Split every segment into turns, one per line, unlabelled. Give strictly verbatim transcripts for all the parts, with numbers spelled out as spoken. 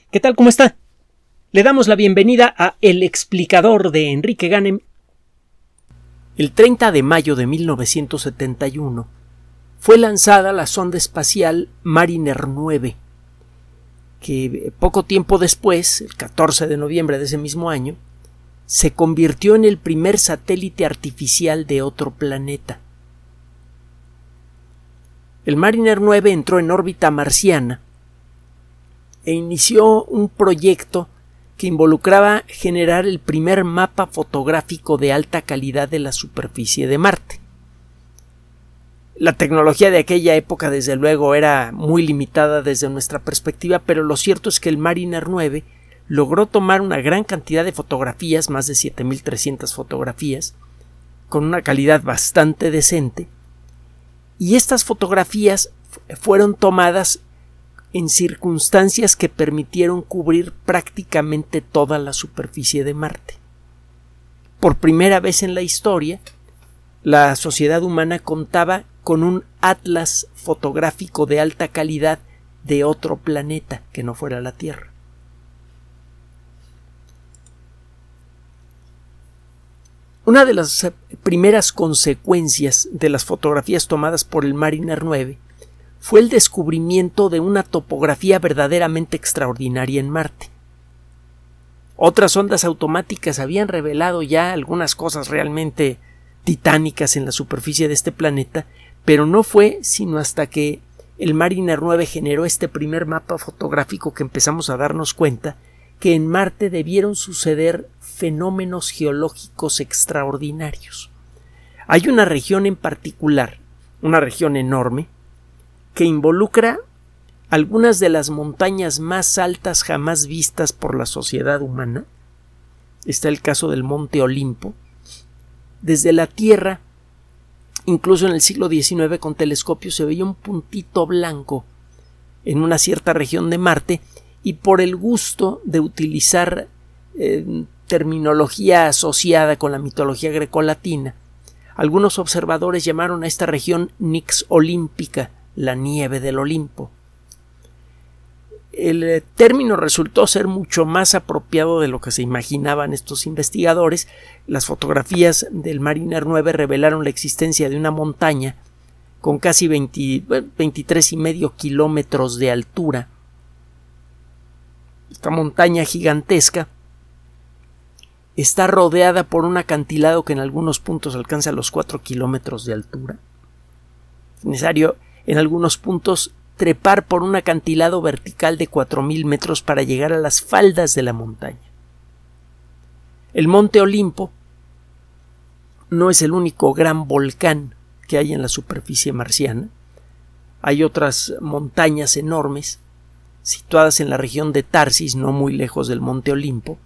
¿Qué tal? ¿Cómo está? Le damos la bienvenida a El Explicador de Enrique Ganem. El treinta de mayo de mil novecientos setenta y uno fue lanzada la sonda espacial Mariner nueve, que poco tiempo después, el catorce de noviembre de ese mismo año, se convirtió en el primer satélite artificial de otro planeta. El Mariner nueve entró en órbita marciana e inició un proyecto que involucraba generar el primer mapa fotográfico de alta calidad de la superficie de Marte. La tecnología de aquella época, desde luego, era muy limitada desde nuestra perspectiva, pero lo cierto es que el Mariner nueve logró tomar una gran cantidad de fotografías, más de siete mil trescientas fotografías, con una calidad bastante decente, y estas fotografías fueron tomadas en circunstancias que permitieron cubrir prácticamente toda la superficie de Marte. Por primera vez en la historia, la sociedad humana contaba con un atlas fotográfico de alta calidad de otro planeta que no fuera la Tierra. Una de las primeras consecuencias de las fotografías tomadas por el Mariner nueve fue el descubrimiento de una topografía verdaderamente extraordinaria en Marte. Otras ondas automáticas habían revelado ya algunas cosas realmente titánicas en la superficie de este planeta, pero no fue sino hasta que el Mariner nueve generó este primer mapa fotográfico que empezamos a darnos cuenta que en Marte debieron suceder fenómenos geológicos extraordinarios. Hay una región en particular, una región enorme, que involucra algunas de las montañas más altas jamás vistas por la sociedad humana. Está el caso del Monte Olimpo. Desde la Tierra, incluso en el siglo diecinueve, con telescopios se veía un puntito blanco en una cierta región de Marte, y por el gusto de utilizar eh, terminología asociada con la mitología grecolatina, algunos observadores llamaron a esta región Nix Olímpica, la nieve del Olimpo. El eh, término resultó ser mucho más apropiado de lo que se imaginaban estos investigadores. Las fotografías del Mariner nueve revelaron la existencia de una montaña con casi veinte, veintitrés y medio kilómetros de altura. Esta montaña gigantesca está rodeada por un acantilado que en algunos puntos alcanza los cuatro kilómetros de altura. Es necesario en algunos puntos trepar por un acantilado vertical de cuatro mil metros para llegar a las faldas de la montaña. El Monte Olimpo no es el único gran volcán que hay en la superficie marciana. Hay otras montañas enormes situadas en la región de Tarsis, no muy lejos del Monte Olimpo.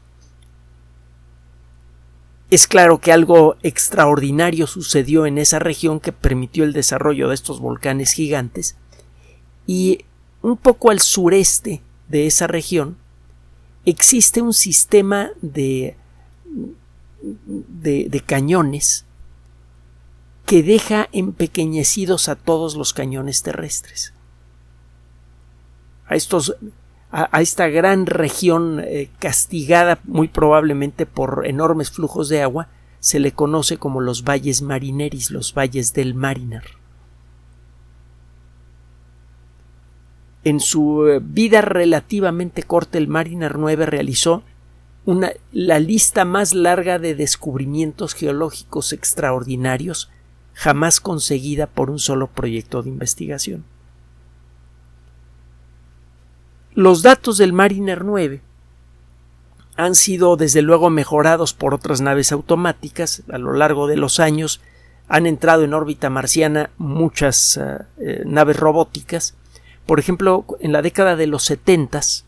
Es claro que algo extraordinario sucedió en esa región que permitió el desarrollo de estos volcanes gigantes, y un poco al sureste de esa región existe un sistema de, de, de cañones que deja empequeñecidos a todos los cañones terrestres. A estos A, a esta gran región eh, castigada muy probablemente por enormes flujos de agua se le conoce como los valles marineris, los valles del Mariner. En su eh, vida relativamente corta, el Mariner nueve realizó una, la lista más larga de descubrimientos geológicos extraordinarios jamás conseguida por un solo proyecto de investigación. Los datos del Mariner nueve han sido desde luego mejorados por otras naves automáticas. A lo largo de los años han entrado en órbita marciana muchas uh, eh, naves robóticas. Por ejemplo, en la década de los setentas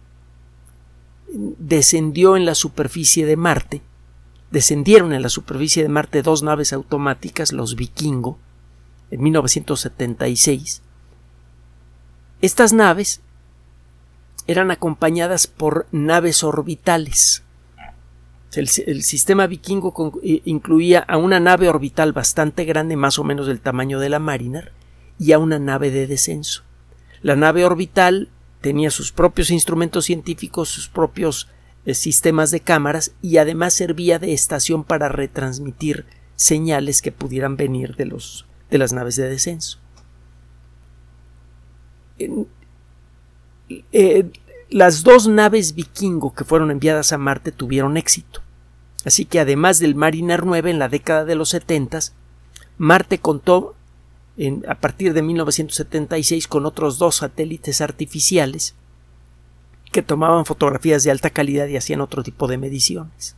descendió en la superficie de Marte, descendieron en la superficie de Marte dos naves automáticas, los Vikingo, en mil novecientos setenta y seis. Estas naves eran acompañadas por naves orbitales. El, el sistema Vikingo con, eh, incluía a una nave orbital bastante grande, más o menos del tamaño de la Mariner, y a una nave de descenso. La nave orbital tenía sus propios instrumentos científicos, sus propios eh, sistemas de cámaras, y además servía de estación para retransmitir señales que pudieran venir de, los, de las naves de descenso. En, eh, las dos naves Vikingo que fueron enviadas a Marte tuvieron éxito. Así que además del Mariner nueve, en la década de los setentas, Marte contó en, a partir de mil novecientos setenta y seis con otros dos satélites artificiales que tomaban fotografías de alta calidad y hacían otro tipo de mediciones.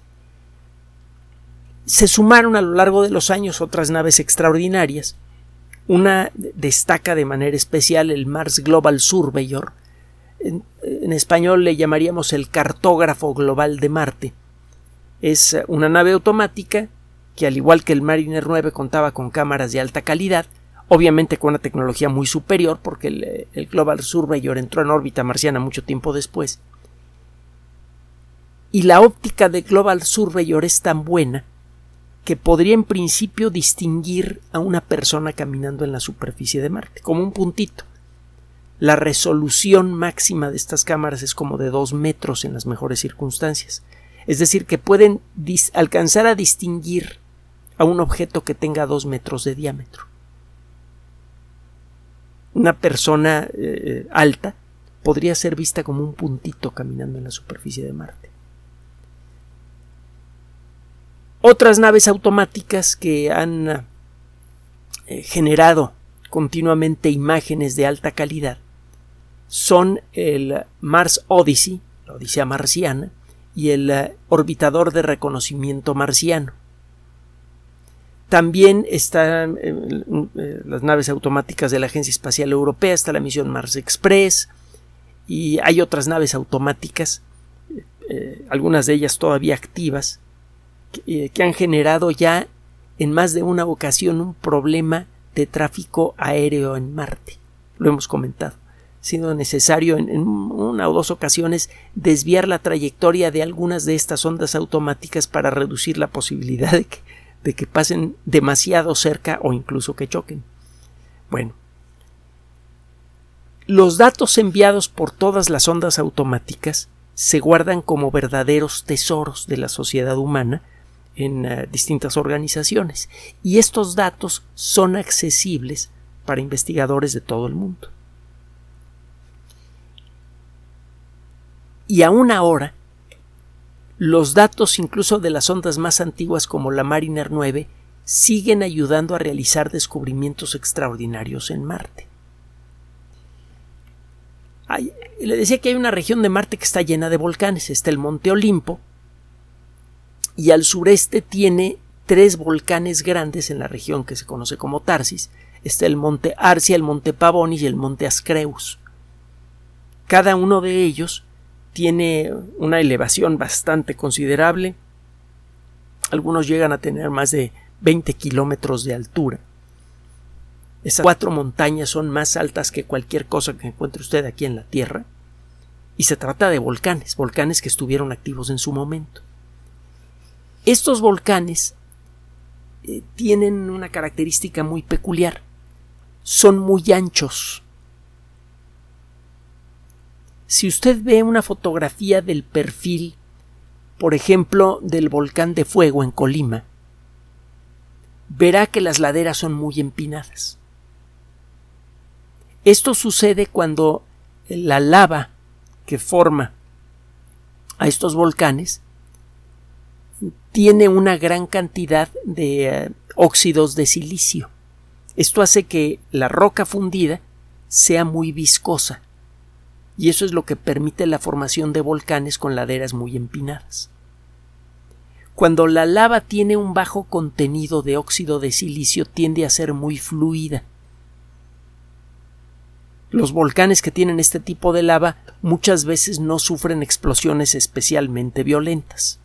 Se sumaron a lo largo de los años otras naves extraordinarias. Una destaca de manera especial el Mars Global Surveyor. En, en español le llamaríamos el cartógrafo global de Marte. Es una nave automática que, al igual que el Mariner nueve, contaba con cámaras de alta calidad, obviamente con una tecnología muy superior, porque el, el Global Surveyor entró en órbita marciana mucho tiempo después. Y la óptica de Global Surveyor es tan buena que podría en principio distinguir a una persona caminando en la superficie de Marte, como un puntito. La resolución máxima de estas cámaras es como de dos metros en las mejores circunstancias. Es decir, que pueden alcanzar a distinguir a un objeto que tenga dos metros de diámetro. Una persona eh, alta podría ser vista como un puntito caminando en la superficie de Marte. Otras naves automáticas que han eh, generado continuamente imágenes de alta calidad son el Mars Odyssey, la Odisea marciana, y el uh, orbitador de reconocimiento marciano. También están eh, eh, las naves automáticas de la Agencia Espacial Europea, está la misión Mars Express, y hay otras naves automáticas, eh, algunas de ellas todavía activas, que, eh, que han generado ya en más de una ocasión un problema de tráfico aéreo en Marte. Lo hemos comentado. Ha sido necesario en, en una o dos ocasiones desviar la trayectoria de algunas de estas ondas automáticas para reducir la posibilidad de que, de que pasen demasiado cerca o incluso que choquen. Bueno, los datos enviados por todas las ondas automáticas se guardan como verdaderos tesoros de la sociedad humana en uh, distintas organizaciones, y estos datos son accesibles para investigadores de todo el mundo. Y aún ahora, los datos incluso de las ondas más antiguas como la Mariner nueve siguen ayudando a realizar descubrimientos extraordinarios en Marte. Hay, le decía que hay una región de Marte que está llena de volcanes. Está el Monte Olimpo, y al sureste tiene tres volcanes grandes en la región que se conoce como Tarsis. Está el Monte Arcia, el Monte Pavonis y el Monte Ascreus. Cada uno de ellos tiene una elevación bastante considerable. Algunos llegan a tener más de veinte kilómetros de altura. Esas cuatro montañas son más altas que cualquier cosa que encuentre usted aquí en la Tierra. Y se trata de volcanes, volcanes que estuvieron activos en su momento. Estos volcanes eh, tienen una característica muy peculiar. Son muy anchos. Si usted ve una fotografía del perfil, por ejemplo, del volcán de Fuego en Colima, verá que las laderas son muy empinadas. Esto sucede cuando la lava que forma a estos volcanes tiene una gran cantidad de uh, óxidos de silicio. Esto hace que la roca fundida sea muy viscosa, y eso es lo que permite la formación de volcanes con laderas muy empinadas. Cuando la lava tiene un bajo contenido de óxido de silicio, tiende a ser muy fluida. Los volcanes que tienen este tipo de lava muchas veces no sufren explosiones especialmente violentas.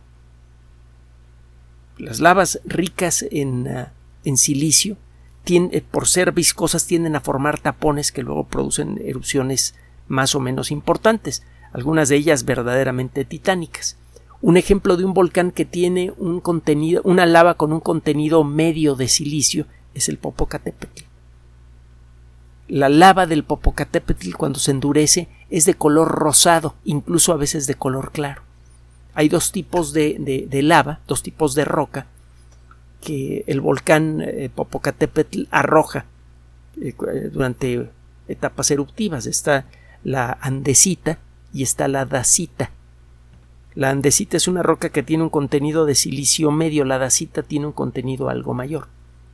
Las lavas ricas en, uh, en silicio, tienden, por ser viscosas, tienden a formar tapones que luego producen erupciones más o menos importantes, algunas de ellas verdaderamente titánicas. Un ejemplo de un volcán que tiene un contenido, una lava con un contenido medio de silicio es el Popocatépetl. la lava del Popocatépetl, cuando se endurece, es de color rosado, incluso a veces de color claro. Hay dos tipos de, de, de lava, dos tipos de roca que el volcán eh, Popocatépetl arroja eh, durante etapas eruptivas. Está la andesita y está la dacita. La andesita es una roca que tiene un contenido de silicio medio, la dacita tiene un contenido algo mayor.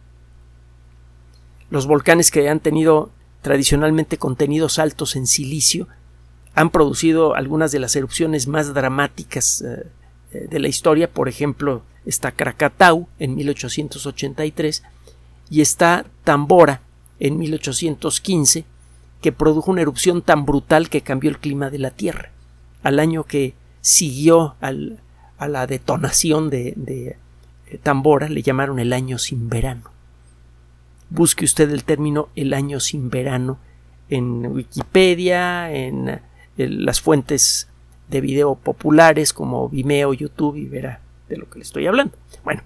Los volcanes que han tenido tradicionalmente contenidos altos en silicio han producido algunas de las erupciones más dramáticas eh, de la historia. Por ejemplo, está Krakatau en mil ochocientos ochenta y tres y está Tambora en mil ochocientos quince, que produjo una erupción tan brutal que cambió el clima de la Tierra. Al año que siguió al, a la detonación de, de Tambora le llamaron el año sin verano. Busque usted el término el año sin verano en Wikipedia, en, en las fuentes de video populares como Vimeo, YouTube, y verá de lo que le estoy hablando. Bueno,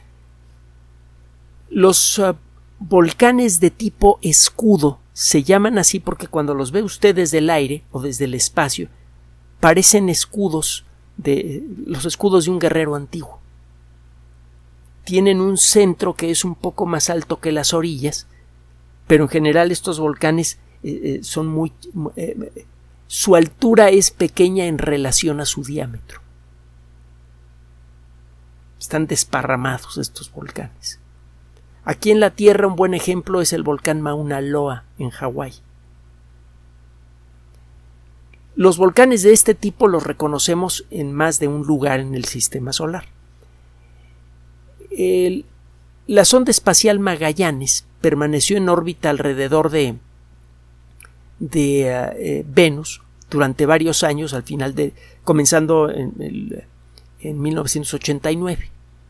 los uh, volcanes de tipo escudo se llaman así porque cuando los ve usted desde el aire o desde el espacio parecen escudos de los escudos de un guerrero antiguo. Tienen un centro que es un poco más alto que las orillas, pero en general estos volcanes eh, eh, son muy eh, su altura es pequeña en relación a su diámetro. Están desparramados estos volcanes. Aquí en la Tierra un buen ejemplo es el volcán Mauna Loa en Hawái. Los volcanes de este tipo los reconocemos en más de un lugar en el sistema solar. El, la sonda espacial Magallanes permaneció en órbita alrededor de, de eh, Venus durante varios años, al final de comenzando en, el, en mil novecientos ochenta y nueve.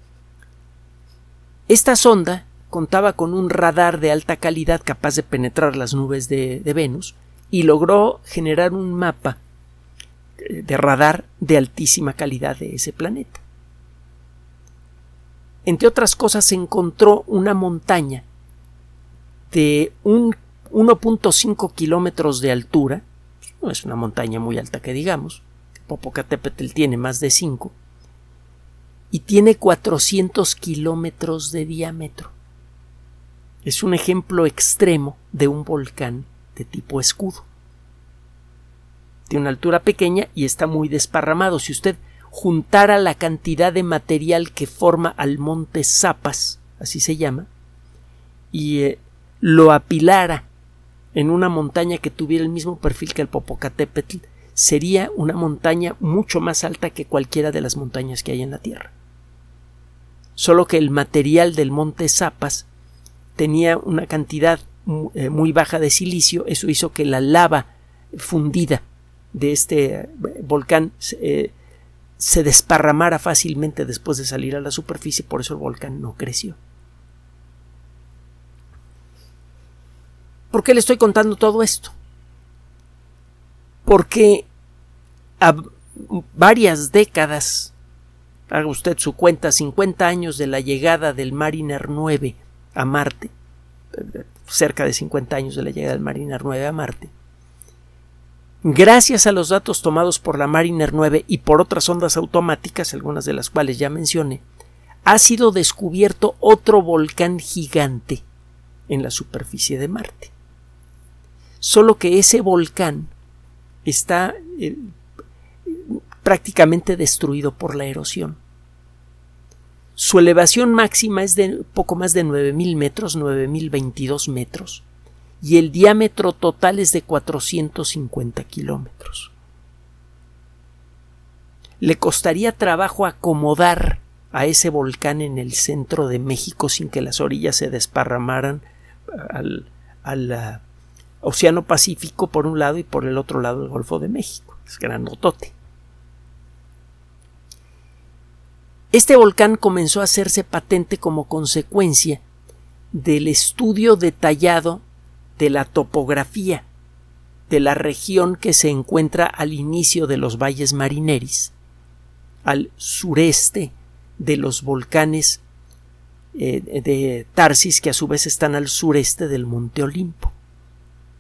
Esta sonda contaba con un radar de alta calidad capaz de penetrar las nubes de, de Venus y logró generar un mapa de radar de altísima calidad de ese planeta. Entre otras cosas, se encontró una montaña de un uno punto cinco kilómetros de altura. No es una montaña muy alta que digamos. Popocatépetl tiene más de cinco. Y tiene cuatrocientos kilómetros de diámetro. Es un ejemplo extremo de un volcán de tipo escudo. Tiene una altura pequeña y está muy desparramado. Si usted juntara la cantidad de material que forma al monte Zapas, así se llama, y eh, lo apilara en una montaña que tuviera el mismo perfil que el Popocatépetl, sería una montaña mucho más alta que cualquiera de las montañas que hay en la Tierra. Solo que el material del monte Zapas tenía una cantidad eh, muy baja de silicio. Eso hizo que la lava fundida de este eh, volcán eh, se desparramara fácilmente después de salir a la superficie, por eso el volcán no creció. ¿Por qué le estoy contando todo esto? Porque a varias décadas, haga usted su cuenta, cincuenta años de la llegada del Mariner nueve a Marte, cerca de cincuenta años de la llegada del Mariner nueve a Marte, gracias a los datos tomados por la Mariner nueve y por otras sondas automáticas, algunas de las cuales ya mencioné, ha sido descubierto otro volcán gigante en la superficie de Marte. Solo que ese volcán está eh, prácticamente destruido por la erosión. Su elevación máxima es de poco más de nueve mil metros, nueve mil veintidós metros, y el diámetro total es de cuatrocientos cincuenta kilómetros. Le costaría trabajo acomodar a ese volcán en el centro de México sin que las orillas se desparramaran al, al uh, Océano Pacífico por un lado y por el otro lado el Golfo de México. Es grandotote. Este volcán comenzó a hacerse patente como consecuencia del estudio detallado de la topografía de la región que se encuentra al inicio de los valles marineris, al sureste de los volcanes eh, de Tarsis, que a su vez están al sureste del Monte Olimpo.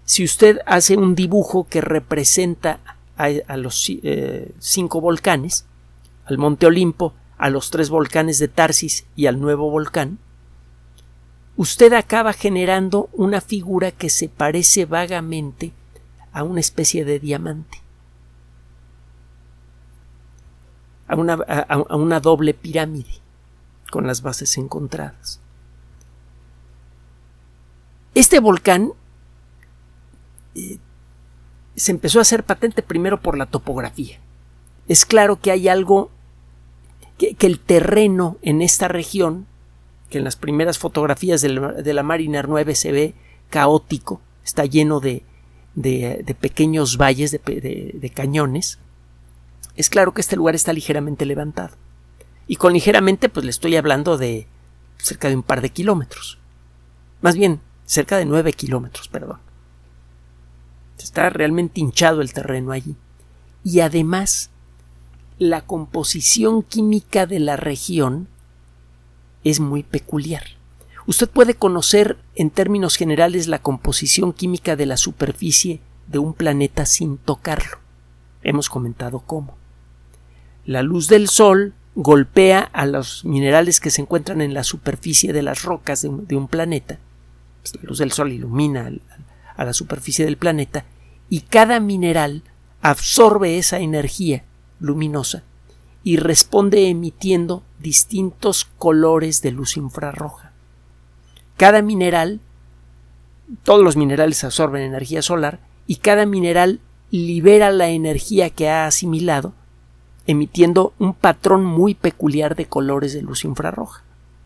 si usted hace un dibujo que representa a, a los eh, cinco volcanes, al Monte Olimpo, a los tres volcanes de Tarsis y al nuevo volcán, usted acaba generando una figura que se parece vagamente a una especie de diamante, a una, a, a una doble pirámide con las bases encontradas. Este volcán eh, se empezó a hacer patente primero por la topografía. Es claro que hay algo que, que el terreno en esta región, que en las primeras fotografías de la, de la Mariner nueve se ve caótico, está lleno de, de, de pequeños valles, de, de, de cañones. Es claro que este lugar está ligeramente levantado. Y con ligeramente, pues le estoy hablando de cerca de un par de kilómetros. Más bien, cerca de nueve kilómetros, perdón. Está realmente hinchado el terreno allí. Y además, la composición química de la región es muy peculiar. Usted puede conocer en términos generales la composición química de la superficie de un planeta sin tocarlo. Hemos comentado cómo. La luz del sol golpea a los minerales que se encuentran en la superficie de las rocas de un, de un planeta. Pues la luz del sol ilumina al, a la superficie del planeta y cada mineral absorbe esa energía luminosa y responde emitiendo distintos colores de luz infrarroja. Cada mineral, todos los minerales absorben energía solar y cada mineral libera la energía que ha asimilado, emitiendo un patrón muy peculiar de colores de luz infrarroja.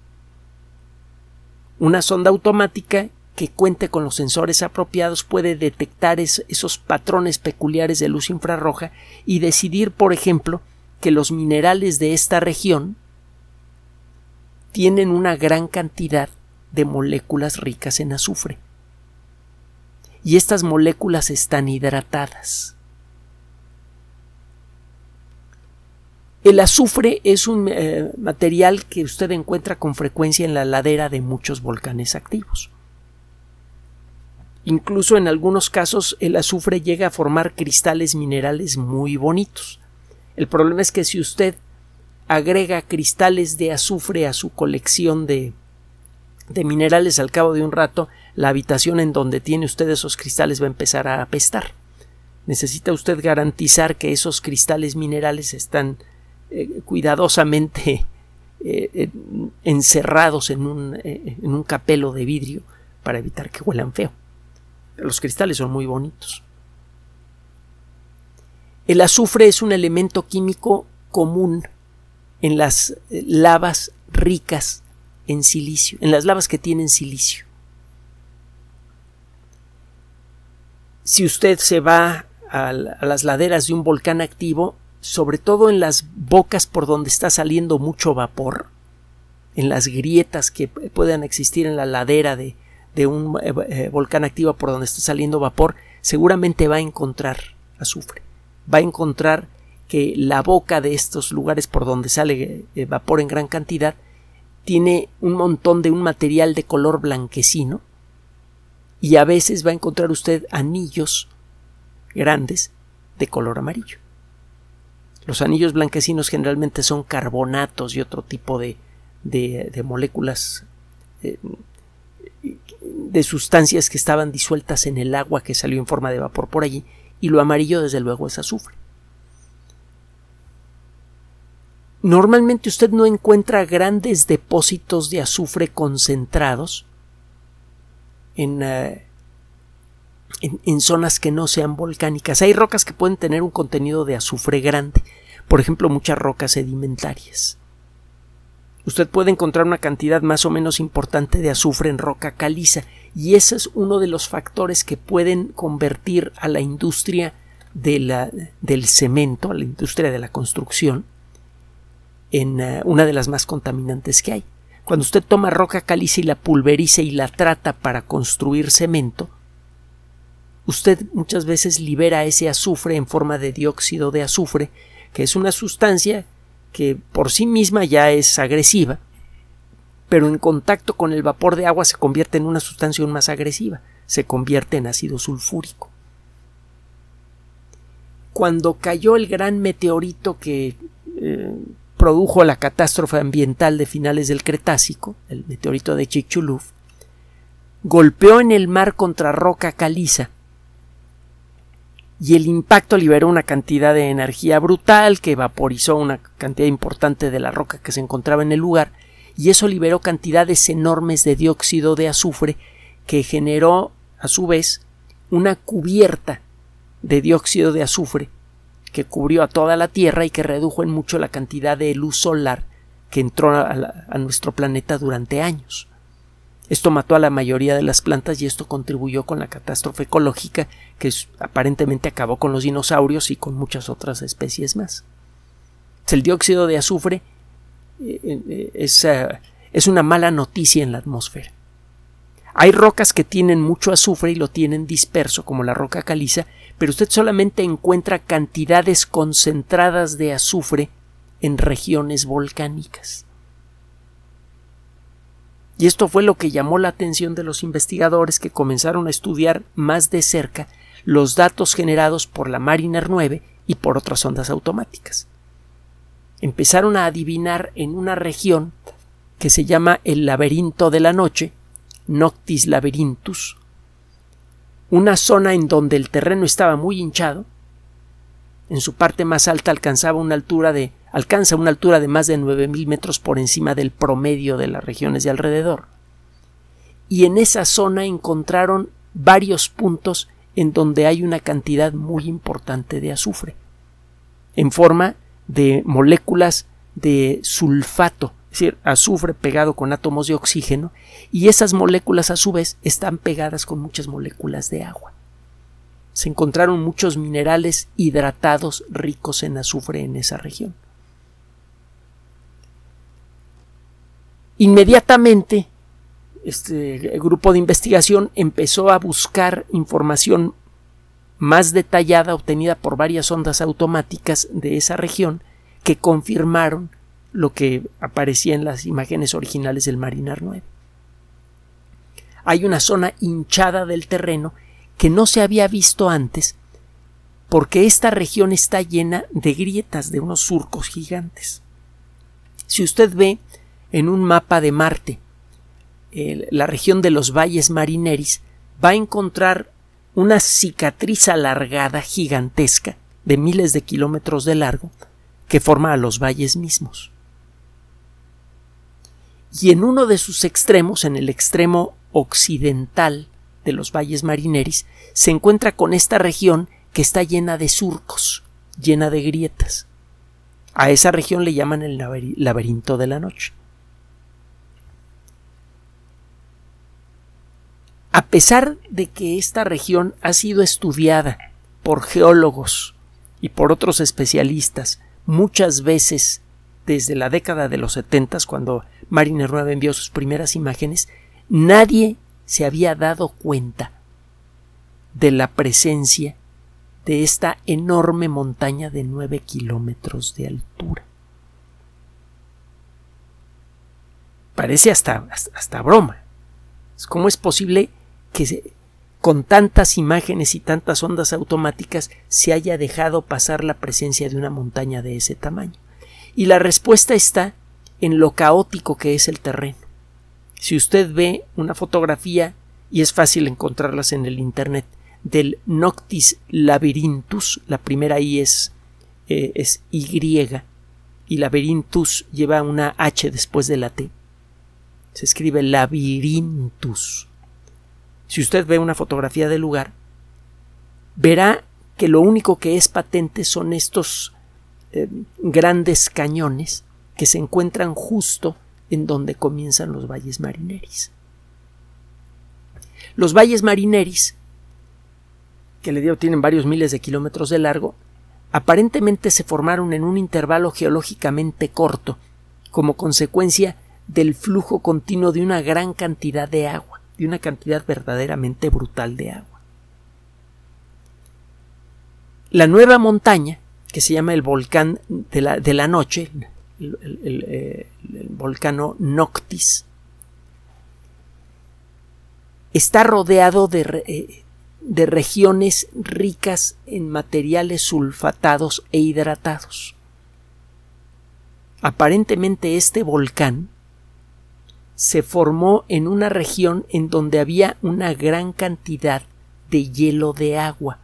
Una sonda automática que cuente con los sensores apropiados puede detectar es, esos patrones peculiares de luz infrarroja y decidir, por ejemplo, que los minerales de esta región tienen una gran cantidad de moléculas ricas en azufre. Y estas moléculas están hidratadas. El azufre es un eh, material que usted encuentra con frecuencia en la ladera de muchos volcanes activos. Incluso en algunos casos el azufre llega a formar cristales minerales muy bonitos. El problema es que si usted agrega cristales de azufre a su colección de, de minerales, al cabo de un rato, la habitación en donde tiene usted esos cristales va a empezar a apestar. Necesita usted garantizar que esos cristales minerales están eh, cuidadosamente eh, eh, encerrados en un, eh, en un capelo de vidrio para evitar que huelan feo. Los cristales son muy bonitos. El azufre es un elemento químico común en las lavas ricas en silicio, en las lavas que tienen silicio. Si usted se va a, a las laderas de un volcán activo, sobre todo en las bocas por donde está saliendo mucho vapor, en las grietas que puedan existir en la ladera de, de un eh, volcán activo por donde está saliendo vapor, seguramente va a encontrar azufre. Va a encontrar que la boca de estos lugares por donde sale eh, vapor en gran cantidad tiene un montón de un material de color blanquecino y a veces va a encontrar usted anillos grandes de color amarillo. Los anillos blanquecinos generalmente son carbonatos y otro tipo de, de, de moléculas eh, de sustancias que estaban disueltas en el agua que salió en forma de vapor por allí, y lo amarillo desde luego es azufre. Normalmente usted no encuentra grandes depósitos de azufre concentrados en, uh, en, en zonas que no sean volcánicas. Hay rocas que pueden tener un contenido de azufre grande, por ejemplo muchas rocas sedimentarias. Usted puede encontrar una cantidad más o menos importante de azufre en roca caliza y ese es uno de los factores que pueden convertir a la industria de la, del cemento, a la industria de la construcción, en uh, una de las más contaminantes que hay. Cuando usted toma roca caliza y la pulveriza y la trata para construir cemento, usted muchas veces libera ese azufre en forma de dióxido de azufre, que es una sustancia que por sí misma ya es agresiva, pero en contacto con el vapor de agua se convierte en una sustancia aún más agresiva. se convierte en ácido sulfúrico. Cuando cayó el gran meteorito que eh, produjo la catástrofe ambiental de finales del Cretácico, el meteorito de Chicxulub, golpeó en el mar contra roca caliza y el impacto liberó una cantidad de energía brutal que vaporizó una cantidad importante de la roca que se encontraba en el lugar, y eso liberó cantidades enormes de dióxido de azufre que generó a su vez una cubierta de dióxido de azufre que cubrió a toda la Tierra y que redujo en mucho la cantidad de luz solar que entró a, la, a nuestro planeta durante años. Esto mató a la mayoría de las plantas y esto contribuyó con la catástrofe ecológica que es, aparentemente acabó con los dinosaurios y con muchas otras especies más. El dióxido de azufre eh, es, uh, es una mala noticia en la atmósfera. Hay rocas que tienen mucho azufre y lo tienen disperso, como la roca caliza, pero usted solamente encuentra cantidades concentradas de azufre en regiones volcánicas. Y esto fue lo que llamó la atención de los investigadores, que comenzaron a estudiar más de cerca los datos generados por la Mariner nueve y por otras sondas automáticas. Empezaron a adivinar en una región que se llama el laberinto de la noche, Noctis Labyrinthus, una zona en donde el terreno estaba muy hinchado. En su parte más alta alcanzaba una altura de alcanza una altura de más de nueve mil metros por encima del promedio de las regiones de alrededor. Y en esa zona encontraron varios puntos en donde hay una cantidad muy importante de azufre, en forma de moléculas de sulfato, es decir, azufre pegado con átomos de oxígeno, y esas moléculas a su vez están pegadas con muchas moléculas de agua. Se encontraron muchos minerales hidratados ricos en azufre en esa región. Inmediatamente, este grupo de investigación empezó a buscar información más detallada obtenida por varias ondas automáticas de esa región que confirmaron lo que aparecía en las imágenes originales del Mariner nueve. Hay una zona hinchada del terreno que no se había visto antes porque esta región está llena de grietas, de unos surcos gigantes. Si usted ve en un mapa de Marte eh, la región de los valles marineris, va a encontrar una cicatriz alargada gigantesca de miles de kilómetros de largo que forma a los valles mismos. Y en uno de sus extremos, en el extremo occidental de los valles marineris, se encuentra con esta región que está llena de surcos, llena de grietas. A esa región le llaman el laberinto de la noche. A pesar de que esta región ha sido estudiada por geólogos y por otros especialistas muchas veces desde la década de los setentas, cuando Mariner nueve envió sus primeras imágenes, nadie se había dado cuenta de la presencia de esta enorme montaña de nueve kilómetros de altura. Parece hasta, hasta, hasta broma. ¿Cómo es posible que se, con tantas imágenes y tantas ondas automáticas se haya dejado pasar la presencia de una montaña de ese tamaño? Y la respuesta está en lo caótico que es el terreno. Si usted ve una fotografía, y es fácil encontrarlas en el internet, del Noctis Labyrinthus, la primera I es, eh, es Y, y Labyrinthus lleva una H después de la T. Se escribe Labyrinthus. Si usted ve una fotografía del lugar, verá que lo único que es patente son estos eh, grandes cañones que se encuentran justo en donde comienzan los valles marineris. Los valles marineris, que le digo tienen varios miles de kilómetros de largo, aparentemente se formaron en un intervalo geológicamente corto, como consecuencia del flujo continuo de una gran cantidad de agua, de una cantidad verdaderamente brutal de agua. La nueva montaña, que se llama el volcán de la, de la noche, el, el, el, el, el volcán Noctis, está rodeado de, eh, de regiones ricas en materiales sulfatados e hidratados. Aparentemente este volcán se formó en una región en donde había una gran cantidad de hielo de agua.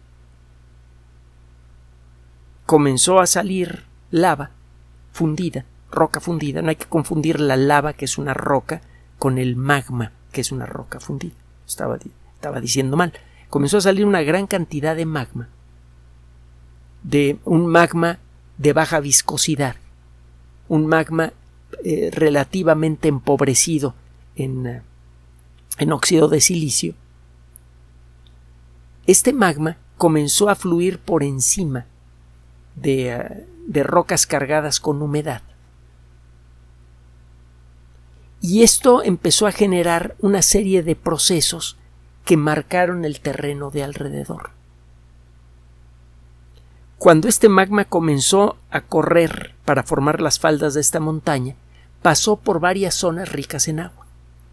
Comenzó a salir lava fundida, roca fundida. No hay que confundir la lava, que es una roca, con el magma, que es una roca fundida. Estaba, estaba diciendo mal. Comenzó a salir una gran cantidad de magma, de un magma de baja viscosidad, un magma eh, relativamente empobrecido en, en óxido de silicio. Este magma comenzó a fluir por encima de, uh, de rocas cargadas con humedad. Y esto empezó a generar una serie de procesos que marcaron el terreno de alrededor. Cuando este magma comenzó a correr para formar las faldas de esta montaña, pasó por varias zonas ricas en agua.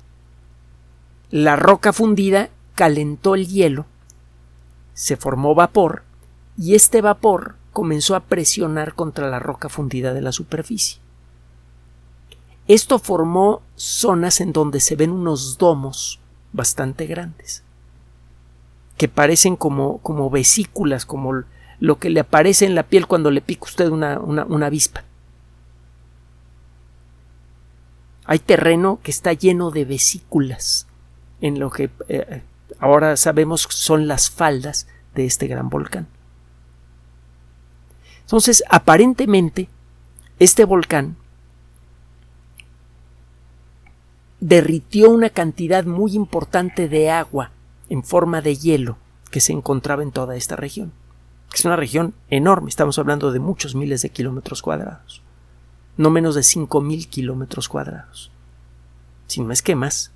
La roca fundida calentó el hielo, se formó vapor, y este vapor comenzó a presionar contra la roca fundida de la superficie. Esto formó zonas en donde se ven unos domos bastante grandes, que parecen como, como vesículas, como lo que le aparece en la piel cuando le pica usted una, una, una avispa. Hay terreno que está lleno de vesículas, en lo que eh, ahora sabemos son las faldas de este gran volcán. Entonces, aparentemente, este volcán derritió una cantidad muy importante de agua en forma de hielo que se encontraba en toda esta región. Es una región enorme, estamos hablando de muchos miles de kilómetros cuadrados, no menos de cinco mil kilómetros cuadrados, si no es que más.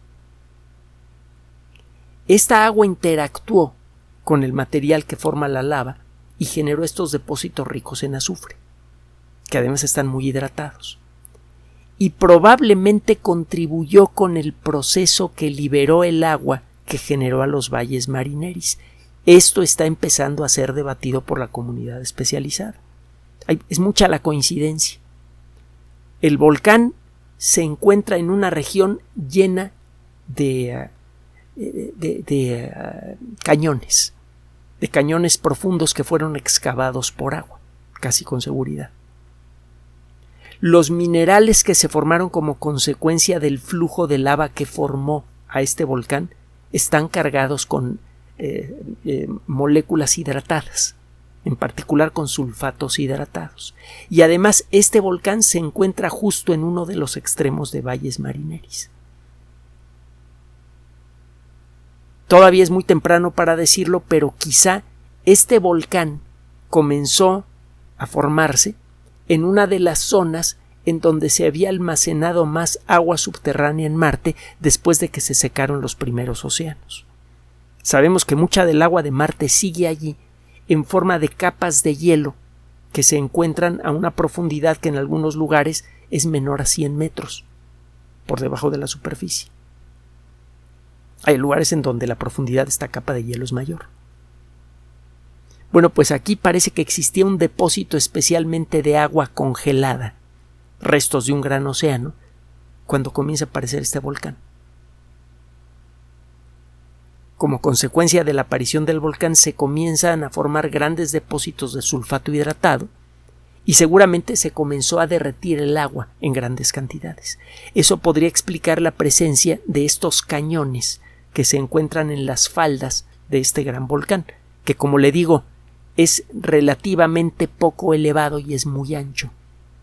Esta agua interactuó con el material que forma la lava y generó estos depósitos ricos en azufre, que además están muy hidratados, y probablemente contribuyó con el proceso que liberó el agua que generó a los valles marineris. Esto está empezando a ser debatido por la comunidad especializada. Hay, es mucha la coincidencia. El volcán se encuentra en una región llena de, de, de, de uh, cañones, de cañones profundos que fueron excavados por agua, casi con seguridad. Los minerales que se formaron como consecuencia del flujo de lava que formó a este volcán están cargados con Eh, eh, moléculas hidratadas, en particular con sulfatos hidratados. Y además este volcán se encuentra justo en uno de los extremos de valles marineris. Todavía es muy temprano para decirlo, pero quizá este volcán comenzó a formarse en una de las zonas en donde se había almacenado más agua subterránea en Marte después de que se secaron los primeros océanos. Sabemos que mucha del agua de Marte sigue allí en forma de capas de hielo que se encuentran a una profundidad que en algunos lugares es menor a cien metros por debajo de la superficie. Hay lugares en donde la profundidad de esta capa de hielo es mayor. Bueno, pues aquí parece que existía un depósito especialmente de agua congelada, restos de un gran océano, cuando comienza a aparecer este volcán. Como consecuencia de la aparición del volcán se comienzan a formar grandes depósitos de sulfato hidratado y seguramente se comenzó a derretir el agua en grandes cantidades. Eso podría explicar la presencia de estos cañones que se encuentran en las faldas de este gran volcán, que, como le digo, es relativamente poco elevado y es muy ancho.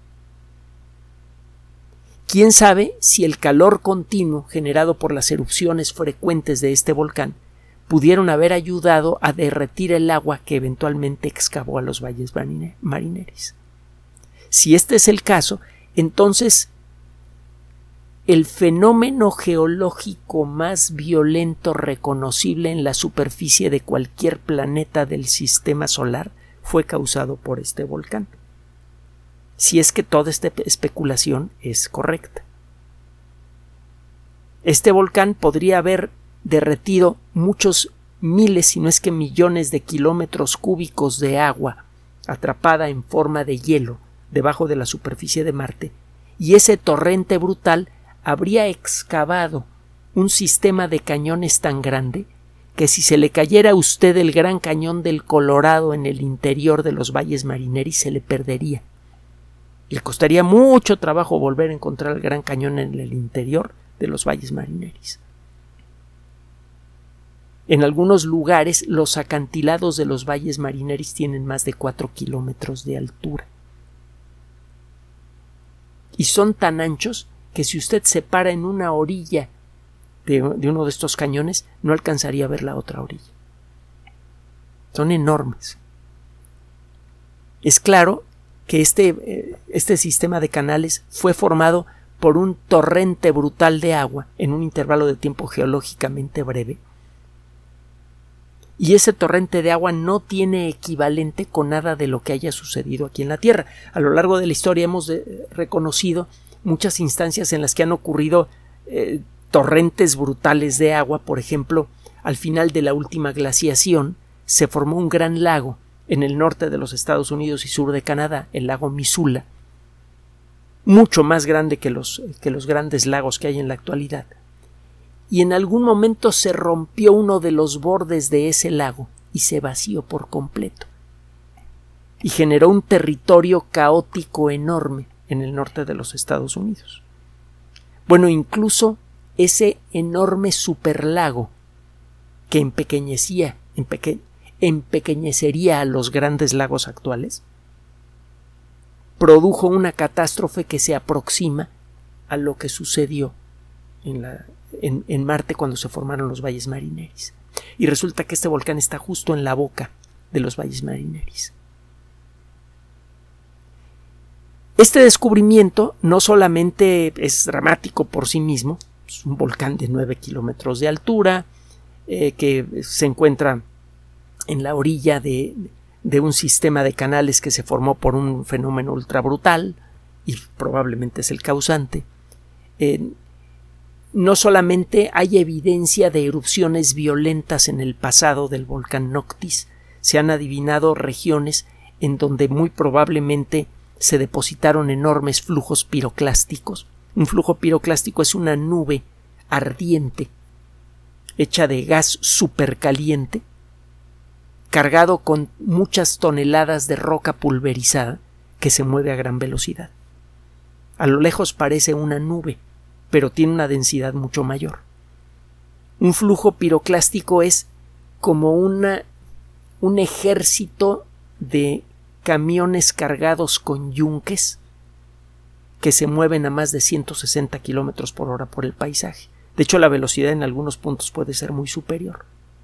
¿Quién sabe si el calor continuo generado por las erupciones frecuentes de este volcán pudieron haber ayudado a derretir el agua que eventualmente excavó a los valles marineris? Si este es el caso, entonces el fenómeno geológico más violento reconocible en la superficie de cualquier planeta del sistema solar fue causado por este volcán, si es que toda esta especulación es correcta. Este volcán podría haber derretido muchos miles, si no es que millones de kilómetros cúbicos de agua atrapada en forma de hielo debajo de la superficie de Marte, y ese torrente brutal habría excavado un sistema de cañones tan grande que si se le cayera a usted el Gran Cañón del Colorado en el interior de los valles marineris, se le perdería. Le costaría mucho trabajo volver a encontrar el Gran Cañón en el interior de los valles marineris. En algunos lugares los acantilados de los valles marineris tienen más de cuatro kilómetros de altura. Y son tan anchos que si usted se para en una orilla de, de uno de estos cañones, no alcanzaría a ver la otra orilla. Son enormes. Es claro que este, este sistema de canales fue formado por un torrente brutal de agua en un intervalo de tiempo geológicamente breve. Y ese torrente de agua no tiene equivalente con nada de lo que haya sucedido aquí en la Tierra. A lo largo de la historia hemos de, reconocido muchas instancias en las que han ocurrido eh, torrentes brutales de agua. Por ejemplo, al final de la última glaciación se formó un gran lago en el norte de los Estados Unidos y sur de Canadá, el lago Missoula, mucho más grande que los, que los grandes lagos que hay en la actualidad. Y en algún momento se rompió uno de los bordes de ese lago y se vació por completo. Y generó un territorio caótico enorme en el norte de los Estados Unidos. Bueno, incluso ese enorme superlago que empequeñecía, empeque, empequeñecería a los grandes lagos actuales, produjo una catástrofe que se aproxima a lo que sucedió en la En, en Marte cuando se formaron los valles marineris. Y resulta que este volcán está justo en la boca de los valles marineris. Este descubrimiento no solamente es dramático por sí mismo, es un volcán de nueve kilómetros de altura, eh, que se encuentra en la orilla de, de un sistema de canales que se formó por un fenómeno ultra brutal y probablemente es el causante. Eh, No solamente hay evidencia de erupciones violentas en el pasado del volcán Noctis, se han adivinado regiones en donde muy probablemente se depositaron enormes flujos piroclásticos. Un flujo piroclástico es una nube ardiente hecha de gas supercaliente, cargado con muchas toneladas de roca pulverizada que se mueve a gran velocidad. A lo lejos parece una nube, pero tiene una densidad mucho mayor. Un flujo piroclástico es como una, un ejército de camiones cargados con yunques que se mueven a más de ciento sesenta kilómetros por hora por el paisaje. De hecho, la velocidad en algunos puntos puede ser muy superior.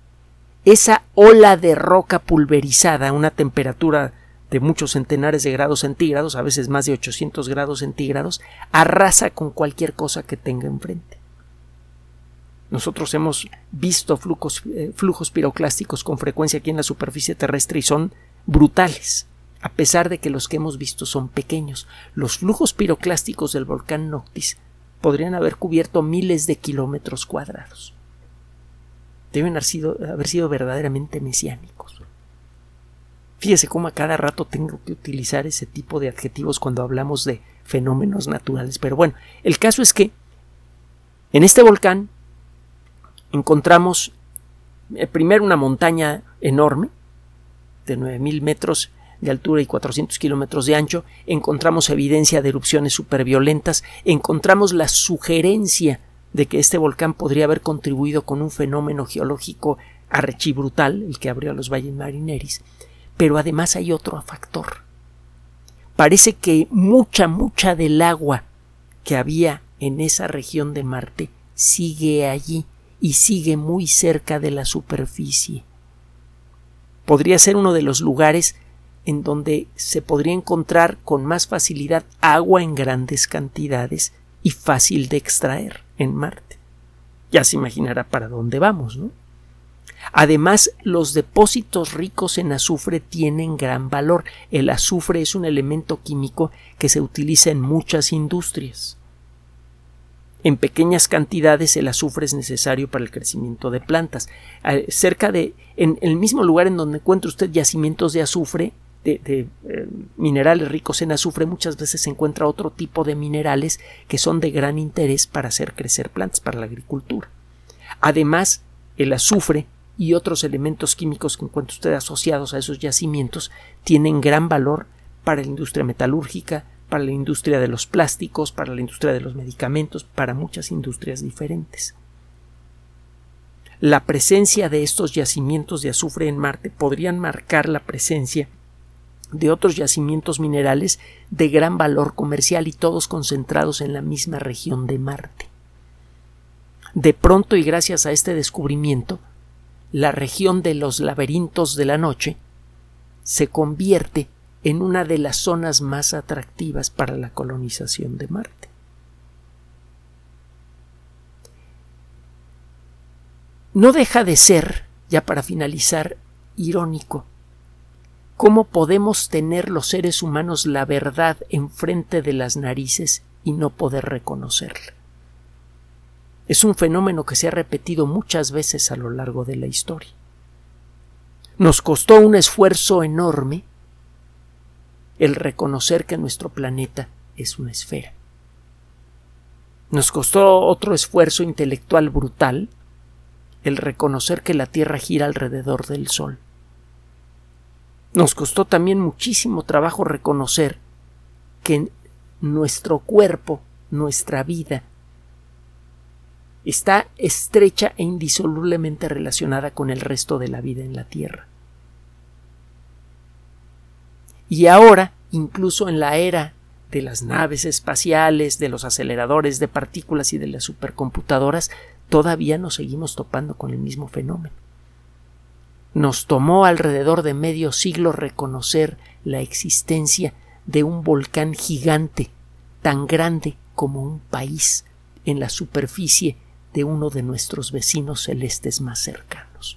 Esa ola de roca pulverizada a una temperatura de muchos centenares de grados centígrados, a veces más de ochocientos grados centígrados, arrasa con cualquier cosa que tenga enfrente. Nosotros hemos visto flujos, eh, flujos piroclásticos con frecuencia aquí en la superficie terrestre y son brutales, a pesar de que los que hemos visto son pequeños. Los flujos piroclásticos del volcán Noctis podrían haber cubierto miles de kilómetros cuadrados. Deben haber sido, haber sido verdaderamente mesiánicos. Fíjese cómo a cada rato tengo que utilizar ese tipo de adjetivos cuando hablamos de fenómenos naturales. Pero bueno, el caso es que en este volcán encontramos eh, primero una montaña enorme de nueve mil metros de altura y cuatrocientos kilómetros de ancho. Encontramos evidencia de erupciones superviolentas. Encontramos la sugerencia de que este volcán podría haber contribuido con un fenómeno geológico archibrutal, el que abrió a los valles marineris. Pero además hay otro factor. Parece que mucha, mucha del agua que había en esa región de Marte sigue allí y sigue muy cerca de la superficie. Podría ser uno de los lugares en donde se podría encontrar con más facilidad agua en grandes cantidades y fácil de extraer en Marte. Ya se imaginará para dónde vamos, ¿no? Además, los depósitos ricos en azufre tienen gran valor. El azufre es un elemento químico que se utiliza en muchas industrias. En pequeñas cantidades el azufre es necesario para el crecimiento de plantas. Eh, cerca de, en el mismo lugar en donde encuentra usted yacimientos de azufre, de, de eh, minerales ricos en azufre, muchas veces se encuentra otro tipo de minerales que son de gran interés para hacer crecer plantas, para la agricultura. Además, el azufre y otros elementos químicos que encuentra usted asociados a esos yacimientos tienen gran valor para la industria metalúrgica, para la industria de los plásticos, para la industria de los medicamentos, para muchas industrias diferentes. La presencia de estos yacimientos de azufre en Marte podrían marcar la presencia de otros yacimientos minerales de gran valor comercial y todos concentrados en la misma región de Marte. De pronto, y gracias a este descubrimiento, la región de los laberintos de la noche se convierte en una de las zonas más atractivas para la colonización de Marte. No deja de ser, ya para finalizar, irónico cómo podemos tener los seres humanos la verdad enfrente de las narices y no poder reconocerla. Es un fenómeno que se ha repetido muchas veces a lo largo de la historia. Nos costó un esfuerzo enorme el reconocer que nuestro planeta es una esfera. Nos costó otro esfuerzo intelectual brutal el reconocer que la Tierra gira alrededor del Sol. Nos costó también muchísimo trabajo reconocer que nuestro cuerpo, nuestra vida, está estrecha e indisolublemente relacionada con el resto de la vida en la Tierra. Y ahora, incluso en la era de las naves espaciales, de los aceleradores de partículas y de las supercomputadoras, todavía nos seguimos topando con el mismo fenómeno. Nos tomó alrededor de medio siglo reconocer la existencia de un volcán gigante, tan grande como un país, en la superficie de uno de nuestros vecinos celestes más cercanos.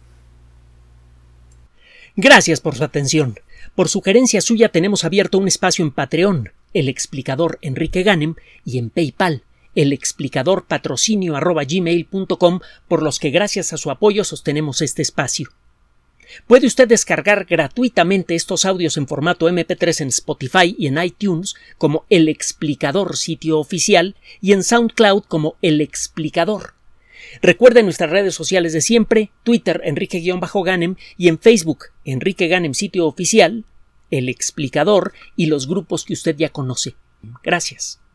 Gracias por su atención. Por sugerencia suya tenemos abierto un espacio en Patreon, el explicador Enrique Ganem, y en PayPal, el explicador patrocinio arroba gmail punto com, por los que gracias a su apoyo sostenemos este espacio. Puede usted descargar gratuitamente estos audios en formato eme pe tres en Spotify y en iTunes como El Explicador sitio oficial y en SoundCloud como El Explicador. Recuerde nuestras redes sociales de siempre, Twitter Enrique-Ganem y en Facebook Enrique Ganem sitio oficial, El Explicador y los grupos que usted ya conoce. Gracias.